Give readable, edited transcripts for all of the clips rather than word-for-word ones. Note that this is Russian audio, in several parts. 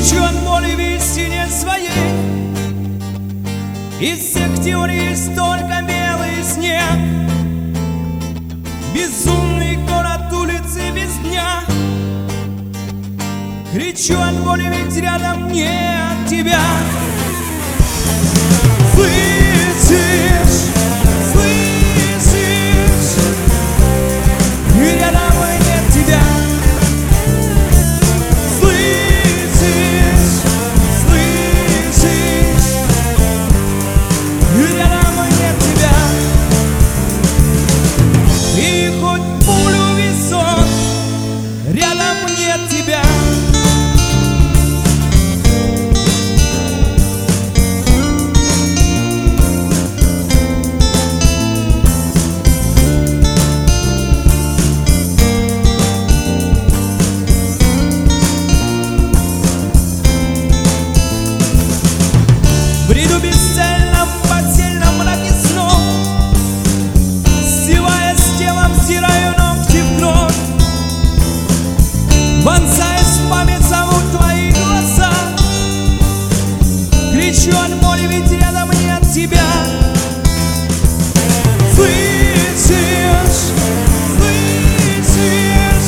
Кричу от боли в истине своей. Из всех теорий есть только белый снег. Безумный город, улицы без дня. Кричу от боли, ведь рядом нет тебя. Слышишь, слышишь, и рядом нет тебя. Слышишь, слышишь, и рядом нет тебя. И хоть пулю в висок, рядом нет тебя. Бреду бесцельном, подсельном мраке снов, сливаясь с телом, стираю ногти в кровь. Вонзаясь в память, зовут твои глаза. Кричу от боли, ведь рядом нет тебя. Слышишь, слышишь,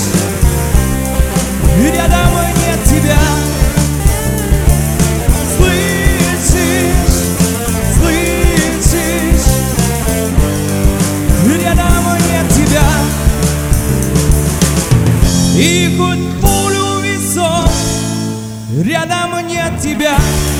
рядом нет тебя. И хоть пулю в висок, рядом нет тебя.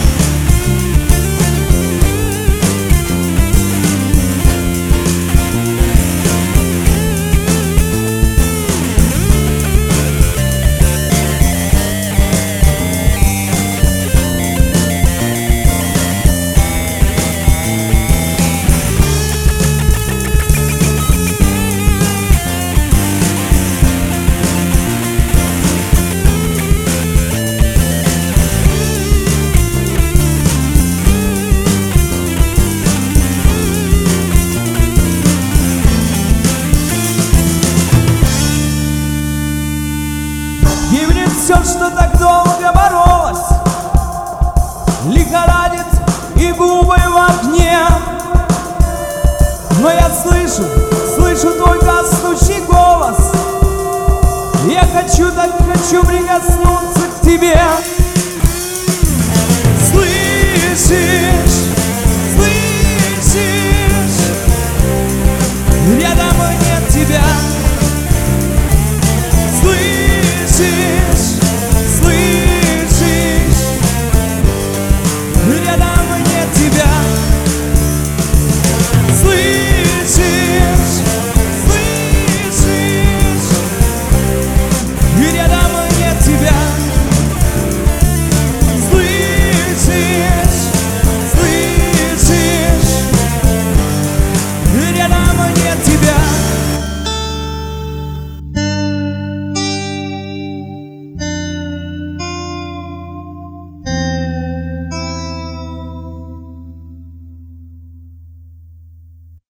Гибнет все, что так долго боролось, лихорадит и губы в огне. Но я слышу твой гаснущий голос. Я хочу, так хочу прикоснуться к тебе. Слышишь?